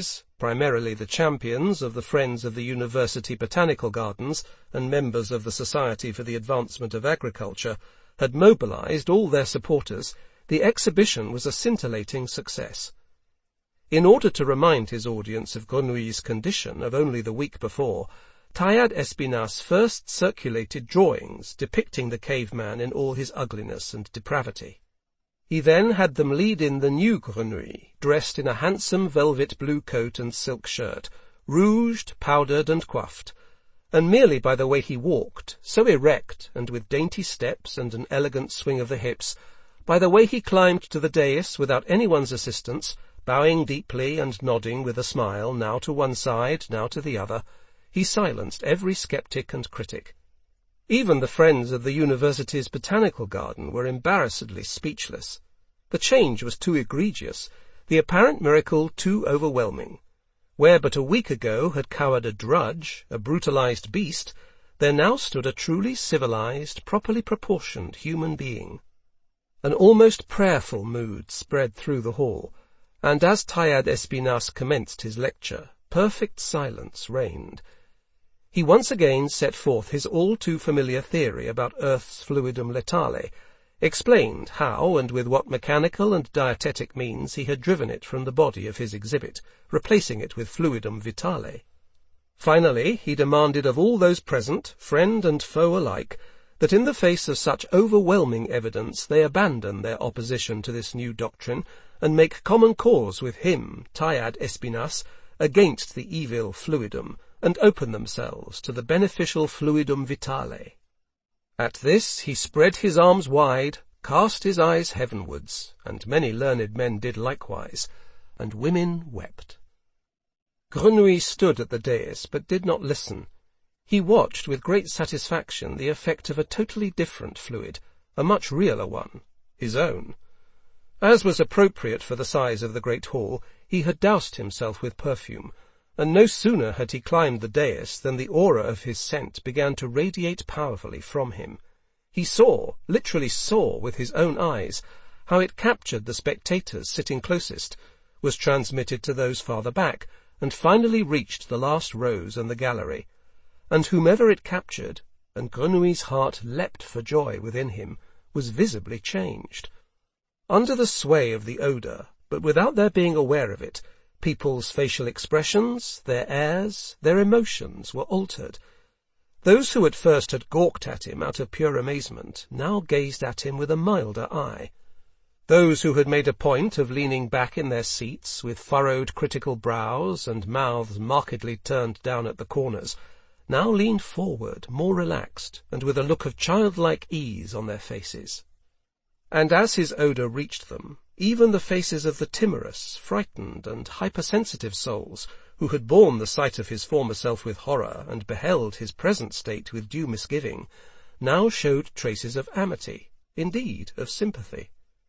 primarily the champions of the Friends of the University Botanical Gardens and members of the Society for the Advancement of Agriculture, had mobilized all their supporters, the exhibition was a scintillating success. In order to remind his audience of Grenouille's condition of only the week before, Tayad Espinasse first circulated drawings depicting the caveman in all his ugliness and depravity. He then had them lead in the new Grenouille, dressed in a handsome velvet blue coat and silk shirt, rouged, powdered, and coiffed, and merely by the way he walked, so erect and with dainty steps and an elegant swing of the hips, by the way he climbed to the dais without anyone's assistance, bowing deeply and nodding with a smile, now to one side, now to the other, he silenced every sceptic and critic. Even the Friends of the University's Botanical Garden were embarrassedly speechless. The change was too egregious, the apparent miracle too overwhelming. Where but a week ago had cowered a drudge, a brutalized beast, there now stood a truly civilized, properly proportioned human being. An almost prayerful mood spread through the hall, and as Tayad Espinasse commenced his lecture, perfect silence reigned. He once again set forth his all-too-familiar theory about Earth's fluidum letale, explained how and with what mechanical and dietetic means he had driven it from the body of his exhibit, replacing it with fluidum vitale. Finally, he demanded of all those present, friend and foe alike, that in the face of such overwhelming evidence they abandon their opposition to this new doctrine and make common cause with him, Tayad Espinasse, against the evil fluidum, and open themselves to the beneficial fluidum vitale. At this he spread his arms wide, cast his eyes heavenwards, and many learned men did likewise, and women wept. Grenouille stood at the dais, but did not listen. He watched with great satisfaction the effect of a totally different fluid, a much realer one, his own. As was appropriate for the size of the great hall, he had doused himself with perfume, and no sooner had he climbed the dais than the aura of his scent began to radiate powerfully from him. He saw, literally saw with his own eyes, how it captured the spectators sitting closest, was transmitted to those farther back, and finally reached the last rows and the gallery. And whomever it captured, and Grenouille's heart leapt for joy within him, was visibly changed. Under the sway of the odour, but without their being aware of it, people's facial expressions, their airs, their emotions were altered. Those who at first had gawked at him out of pure amazement now gazed at him with a milder eye. Those who had made a point of leaning back in their seats with furrowed critical brows and mouths markedly turned down at the corners now leaned forward, more relaxed, and with a look of childlike ease on their faces. And as his odour reached them, even the faces of the timorous, frightened, and hypersensitive souls, who had borne the sight of his former self with horror and beheld his present state with due misgiving, now showed traces of amity, indeed of sympathy.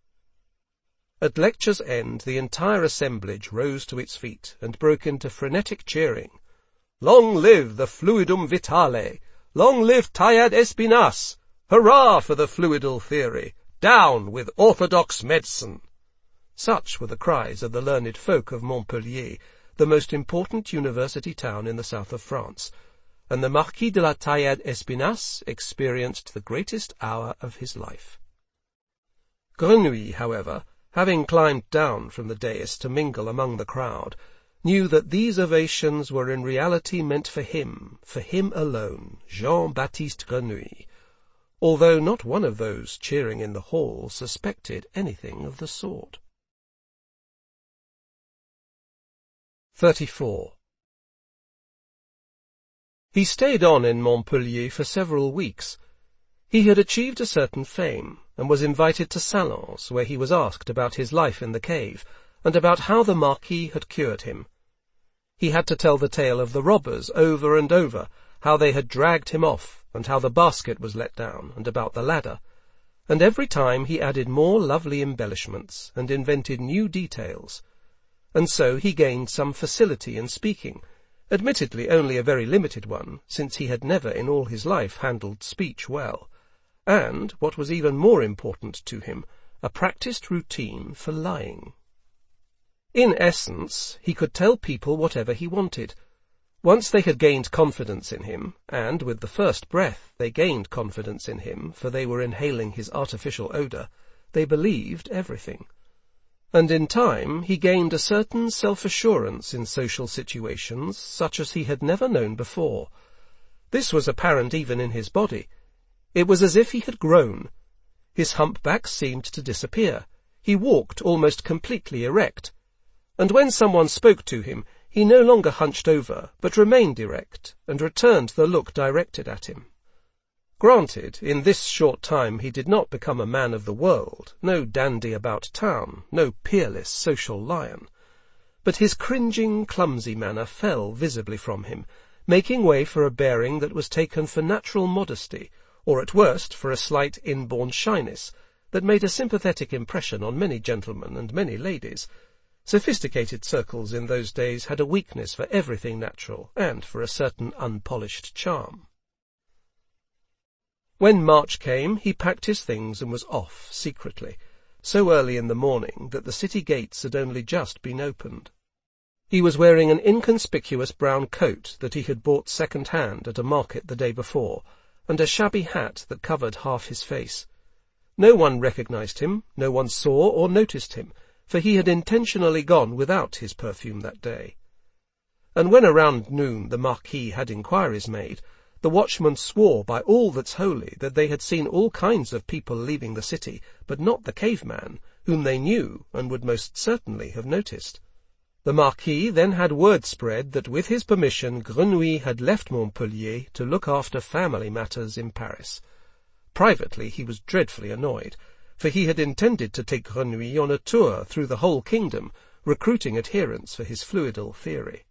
At lecture's end the entire assemblage rose to its feet and broke into frenetic cheering. "Long live the fluidum vitale! Long live Tayad Espinasse! Hurrah for the fluidal theory! Down with orthodox medicine!" Such were the cries of the learned folk of Montpellier, the most important university town in the south of France, and the Marquis de la Tayad Espinasse experienced the greatest hour of his life. Grenouille, however, having climbed down from the dais to mingle among the crowd, knew that these ovations were in reality meant for him, for him alone, Jean-Baptiste Grenouille, although not one of those cheering in the hall suspected anything of the sort. thirty-four. He stayed on in Montpellier for several weeks. He had achieved a certain fame, and was invited to salons, where he was asked about his life in the cave, and about how the Marquis had cured him. He had to tell the tale of the robbers over and over, how they had dragged him off, and how the basket was let down, and about the ladder, and every time he added more lovely embellishments, and invented new details, and so he gained some facility in speaking, admittedly only a very limited one, since he had never in all his life handled speech well, and, what was even more important to him, a practised routine for lying. In essence, he could tell people whatever he wanted. Once they had gained confidence in him, and with the first breath they gained confidence in him, for they were inhaling his artificial odour, they believed everything. And in time he gained a certain self-assurance in social situations such as he had never known before. This was apparent even in his body. It was as if he had grown. His humpback seemed to disappear. He walked almost completely erect. And when someone spoke to him, he no longer hunched over, but remained erect, and returned the look directed at him. Granted, in this short time he did not become a man of the world, no dandy about town, no peerless social lion. But his cringing, clumsy manner fell visibly from him, making way for a bearing that was taken for natural modesty, or at worst for a slight inborn shyness, that made a sympathetic impression on many gentlemen and many ladies. Sophisticated circles in those days had a weakness for everything natural, and for a certain unpolished charm. When March came, he packed his things and was off, secretly, so early in the morning that the city gates had only just been opened. He was wearing an inconspicuous brown coat that he had bought second-hand at a market the day before, and a shabby hat that covered half his face. No one recognized him, no one saw or noticed him, for he had intentionally gone without his perfume that day. And when around noon the Marquis had inquiries made, the watchman swore by all that's holy that they had seen all kinds of people leaving the city, but not the caveman, whom they knew and would most certainly have noticed. The Marquis then had word spread that with his permission Grenouille had left Montpellier to look after family matters in Paris. Privately he was dreadfully annoyed, for he had intended to take Grenouille on a tour through the whole kingdom, recruiting adherents for his fluidal theory.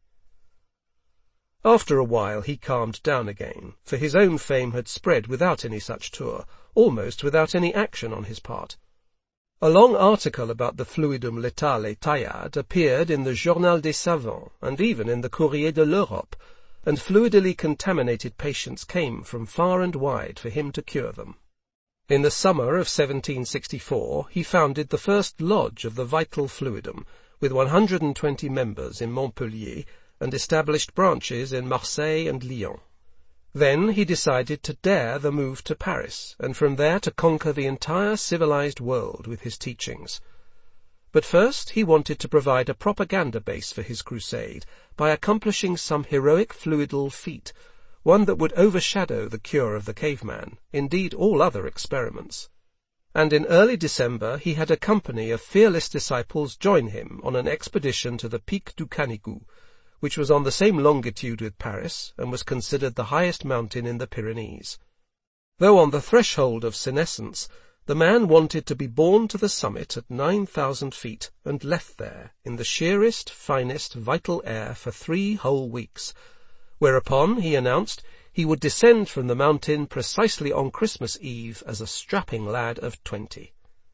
After a while he calmed down again, for his own fame had spread without any such tour, almost without any action on his part. A long article about the fluidum letale Taillade appeared in the Journal des Savants, and even in the Courrier de l'Europe, and fluidally contaminated patients came from far and wide for him to cure them. In the summer of seventeen sixty-four he founded the first lodge of the vital fluidum, with one hundred and twenty members in Montpellier, and established branches in Marseille and Lyon. Then he decided to dare the move to Paris, and from there to conquer the entire civilized world with his teachings. But first he wanted to provide a propaganda base for his crusade by accomplishing some heroic fluidal feat, one that would overshadow the cure of the caveman, indeed all other experiments. And in early December he had a company of fearless disciples join him on an expedition to the Pic du Canigou, which was on the same longitude with Paris, and was considered the highest mountain in the Pyrenees. Though on the threshold of senescence, the man wanted to be borne to the summit at nine thousand feet, and left there, in the sheerest, finest, vital air for three whole weeks, whereupon, he announced, he would descend from the mountain precisely on Christmas Eve as a strapping lad of twenty.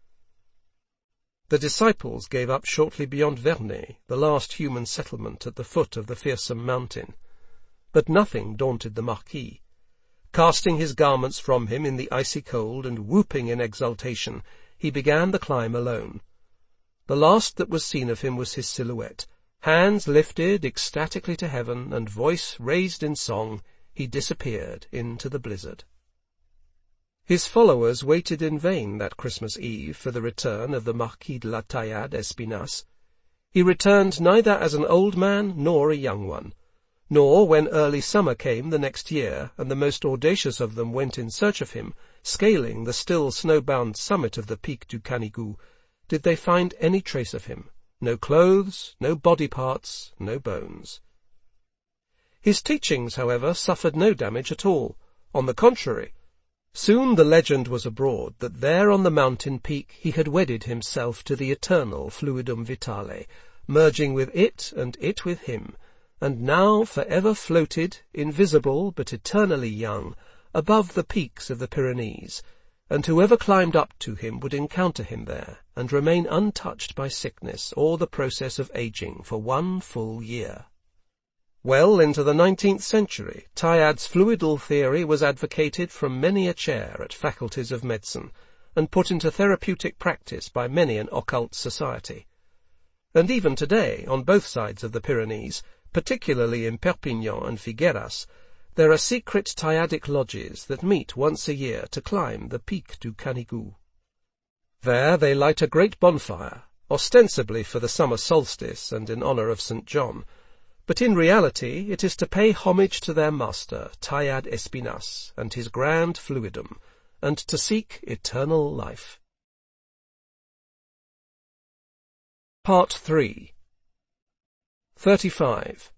The disciples gave up shortly beyond Vernet, the last human settlement at the foot of the fearsome mountain. But nothing daunted the Marquis. Casting his garments from him in the icy cold and whooping in exultation, he began the climb alone. The last that was seen of him was his silhouette. Hands lifted ecstatically to heaven and voice raised in song, he disappeared into the blizzard. His followers waited in vain that Christmas Eve for the return of the Marquis de la Taillade Espinasse. He returned neither as an old man nor a young one, nor when early summer came the next year, and the most audacious of them went in search of him, scaling the still snow-bound summit of the Pic du Canigou, did they find any trace of him. No clothes, no body parts, no bones. His teachings, however, suffered no damage at all. On the contrary, soon the legend was abroad that there on the mountain peak he had wedded himself to the eternal fluidum vitale, merging with it and it with him, and now for ever floated, invisible but eternally young, above the peaks of the Pyrenees, and whoever climbed up to him would encounter him there, and remain untouched by sickness or the process of aging for one full year. Well into the nineteenth century, Tailhade's fluidal theory was advocated from many a chair at faculties of medicine, and put into therapeutic practice by many an occult society. and even today, on both sides of the Pyrenees, particularly in Perpignan and Figueras, there are secret Tayadic lodges that meet once a year to climb the Pic du Canigou. There they light a great bonfire, ostensibly for the summer solstice and in honour of Saint John, but in reality it is to pay homage to their master, Tayad Espinasse, and his grand fluidum, and to seek eternal life. Part three. thirty-five.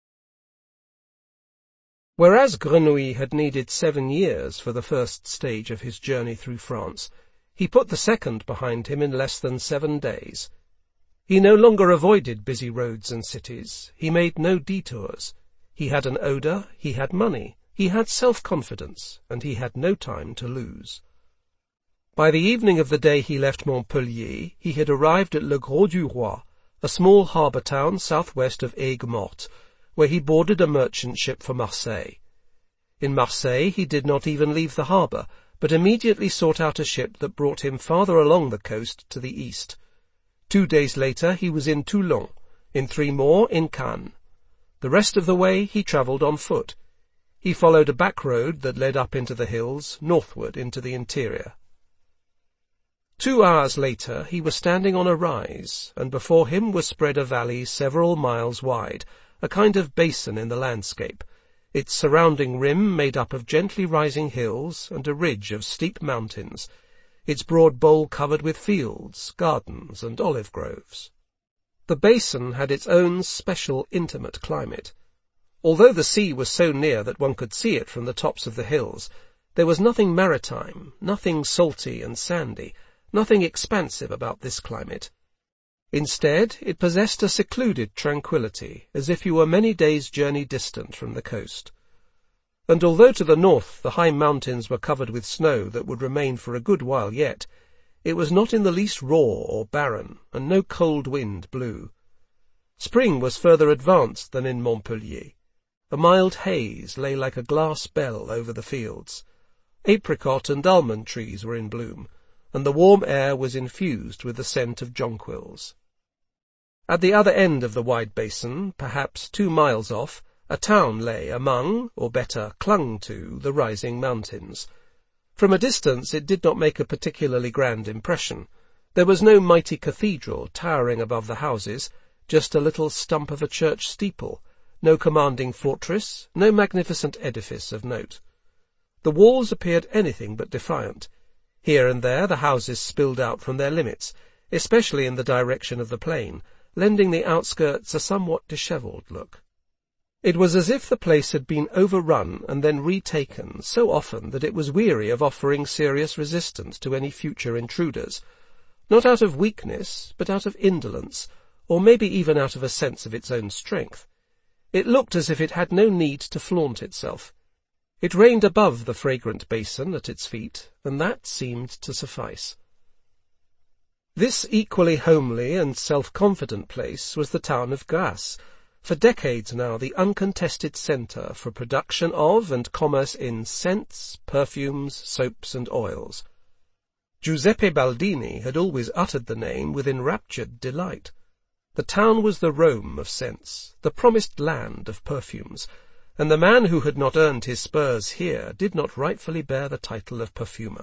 Whereas Grenouille had needed seven years for the first stage of his journey through France, he put the second behind him in less than seven days. He no longer avoided busy roads and cities. He made no detours. He had an odour, he had money, he had self-confidence, and he had no time to lose. By the evening of the day he left Montpellier, he had arrived at Le Gros-du-Roi, a small harbour town southwest of Aigues-Mortes, where he boarded a merchant ship for Marseille. In Marseille he did not even leave the harbour, but immediately sought out a ship that brought him farther along the coast to the east. Two days later he was in Toulon, in three more in Cannes. The rest of the way he travelled on foot. He followed a back road that led up into the hills, northward into the interior. Two hours later he was standing on a rise, and before him was spread a valley several miles wide, a kind of basin in the landscape, its surrounding rim made up of gently rising hills and a ridge of steep mountains, its broad bowl covered with fields, gardens, and olive groves. The basin had its own special intimate climate. Although the sea was so near that one could see it from the tops of the hills, there was nothing maritime, nothing salty and sandy, nothing expansive about this climate. Instead, it possessed a secluded tranquillity, as if you were many days' journey distant from the coast. And although to the north the high mountains were covered with snow that would remain for a good while yet, it was not in the least raw or barren, and no cold wind blew. Spring was further advanced than in Montpellier. A mild haze lay like a glass bell over the fields. Apricot and almond trees were in bloom, and the warm air was infused with the scent of jonquils. At the other end of the wide basin, perhaps two miles off, a town lay among, or better, clung to, the rising mountains. From a distance it did not make a particularly grand impression. There was no mighty cathedral towering above the houses, just a little stump of a church steeple, no commanding fortress, no magnificent edifice of note. The walls appeared anything but defiant. Here and there the houses spilled out from their limits, especially in the direction of the plain, lending the outskirts a somewhat dishevelled look. It was as if the place had been overrun and then retaken so often that it was weary of offering serious resistance to any future intruders, not out of weakness, but out of indolence, or maybe even out of a sense of its own strength. It looked as if it had no need to flaunt itself. It reigned above the fragrant basin at its feet, and that seemed to suffice. This equally homely and self-confident place was the town of Grasse, for decades now the uncontested centre for production of and commerce in scents, perfumes, soaps, and oils. Giuseppe Baldini had always uttered the name with enraptured delight. The town was the Rome of scents, the promised land of perfumes, and the man who had not earned his spurs here did not rightfully bear the title of perfumer.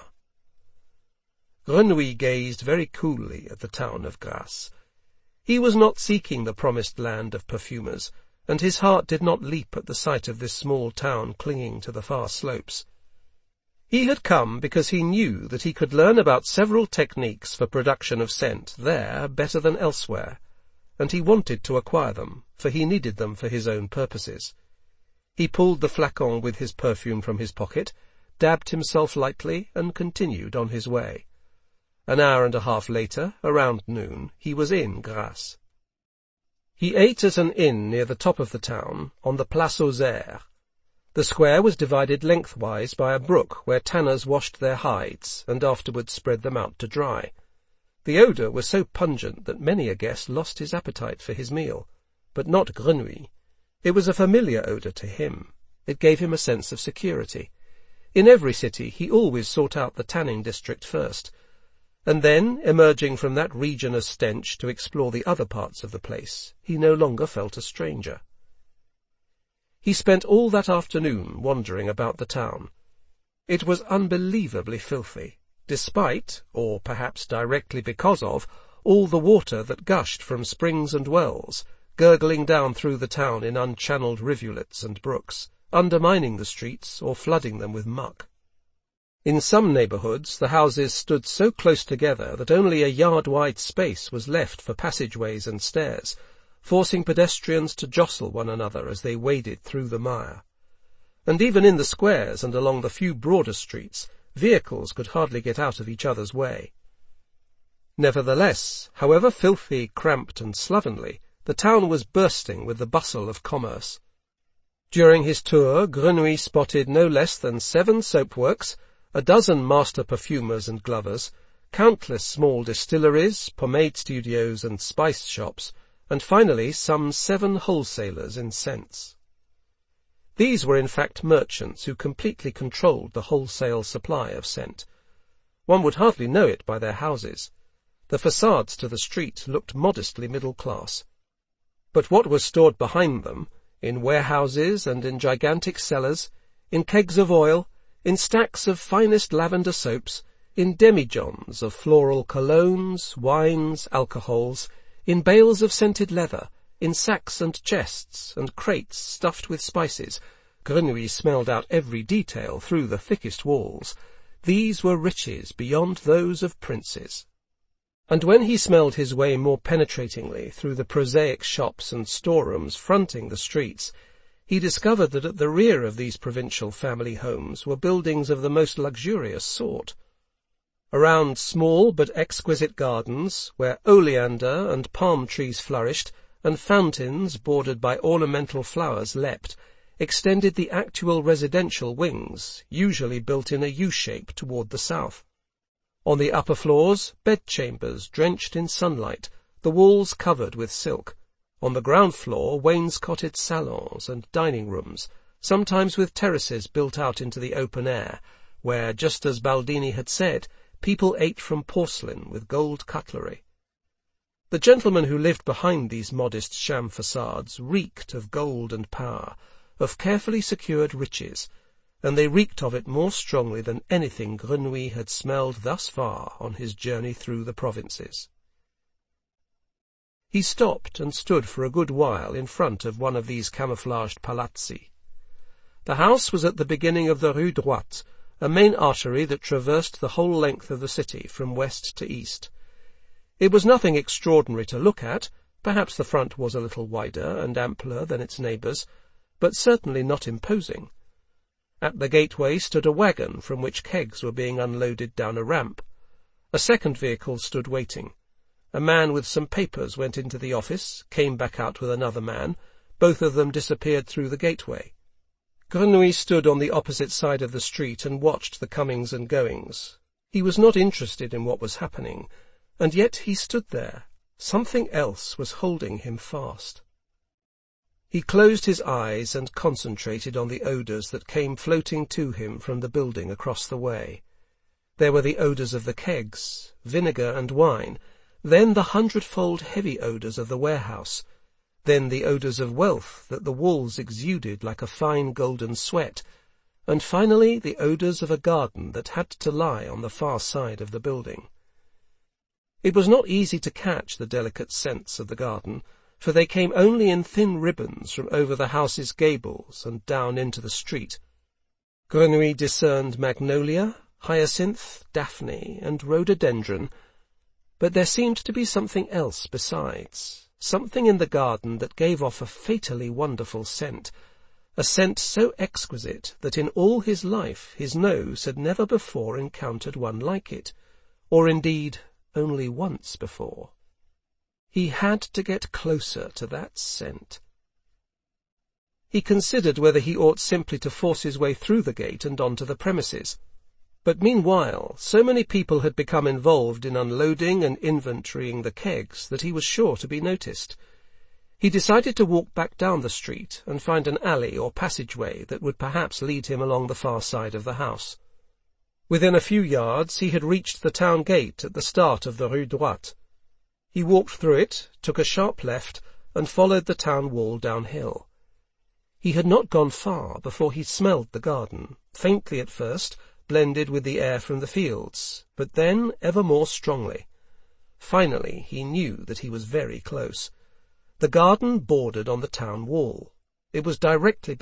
Grenouille gazed very coolly at the town of Grasse. He was not seeking the promised land of perfumers, and his heart did not leap at the sight of this small town clinging to the far slopes. He had come because he knew that he could learn about several techniques for production of scent there better than elsewhere, and he wanted to acquire them, for he needed them for his own purposes. He pulled the flacon with his perfume from his pocket, dabbed himself lightly, and continued on his way. An hour and a half later, around noon, he was in Grasse. He ate at an inn near the top of the town, on the Place aux Airs. The square was divided lengthwise by a brook where tanners washed their hides, and afterwards spread them out to dry. The odour was so pungent that many a guest lost his appetite for his meal, but not Grenouille. It was a familiar odour to him. It gave him a sense of security. In every city he always sought out the tanning district first, and then, emerging from that region of stench to explore the other parts of the place, he no longer felt a stranger. He spent all that afternoon wandering about the town. It was unbelievably filthy, despite, or perhaps directly because of, all the water that gushed from springs and wells, gurgling down through the town in unchanneled rivulets and brooks, undermining the streets or flooding them with muck. In some neighbourhoods the houses stood so close together that only a yard-wide space was left for passageways and stairs, forcing pedestrians to jostle one another as they waded through the mire. And even in the squares and along the few broader streets, vehicles could hardly get out of each other's way. Nevertheless, however filthy, cramped and slovenly, the town was bursting with the bustle of commerce. During his tour, Grenouille spotted no less than seven soapworks, a dozen master perfumers and glovers, countless small distilleries, pomade studios and spice shops, and finally some seven wholesalers in scents. These were in fact merchants who completely controlled the wholesale supply of scent. One would hardly know it by their houses. The facades to the street looked modestly middle class. But what was stored behind them, in warehouses and in gigantic cellars, in kegs of oil, in stacks of finest lavender soaps, in demijohns of floral colognes, wines, alcohols, in bales of scented leather, in sacks and chests and crates stuffed with spices, Grenouille smelled out every detail through the thickest walls. These were riches beyond those of princes. And when he smelled his way more penetratingly through the prosaic shops and storerooms fronting the streets, he discovered that at the rear of these provincial family homes were buildings of the most luxurious sort. Around small but exquisite gardens, where oleander and palm trees flourished, and fountains bordered by ornamental flowers leapt, extended the actual residential wings, usually built in a U-shape toward the south. On the upper floors, bedchambers drenched in sunlight, the walls covered with silk. On the ground floor, wainscoted salons and dining rooms, sometimes with terraces built out into the open air, where, just as Baldini had said, people ate from porcelain with gold cutlery. The gentlemen who lived behind these modest sham facades reeked of gold and power, of carefully secured riches, and they reeked of it more strongly than anything Grenouille had smelled thus far on his journey through the provinces. He stopped and stood for a good while in front of one of these camouflaged palazzi. The house was at the beginning of the Rue Droite, a main artery that traversed the whole length of the city from west to east. It was nothing extraordinary to look at. Perhaps the front was a little wider and ampler than its neighbours, but certainly not imposing. At the gateway stood a wagon from which kegs were being unloaded down a ramp. A second vehicle stood waiting. A man with some papers went into the office, came back out with another man. Both of them disappeared through the gateway. Grenouille stood on the opposite side of the street and watched the comings and goings. He was not interested in what was happening, and yet he stood there. Something else was holding him fast. He closed his eyes and concentrated on the odours that came floating to him from the building across the way. There were the odours of the kegs, vinegar and wine, then the hundredfold heavy odours of the warehouse, then the odours of wealth that the walls exuded like a fine golden sweat, and finally the odours of a garden that had to lie on the far side of the building. It was not easy to catch the delicate scents of the garden, for they came only in thin ribbons from over the house's gables and down into the street. Grenouille discerned magnolia, hyacinth, daphne, and rhododendron, but there seemed to be something else besides, something in the garden that gave off a fatally wonderful scent, a scent so exquisite that in all his life his nose had never before encountered one like it, or indeed only once before. He had to get closer to that scent. He considered whether he ought simply to force his way through the gate and onto the premises. But meanwhile, so many people had become involved in unloading and inventorying the kegs that he was sure to be noticed. He decided to walk back down the street and find an alley or passageway that would perhaps lead him along the far side of the house. Within a few yards he had reached the town gate at the start of the Rue Droite. He walked through it, took a sharp left, and followed the town wall downhill. He had not gone far before he smelled the garden, faintly at first, blended with the air from the fields, but then ever more strongly. Finally he knew that he was very close. The garden bordered on the town wall. It was directly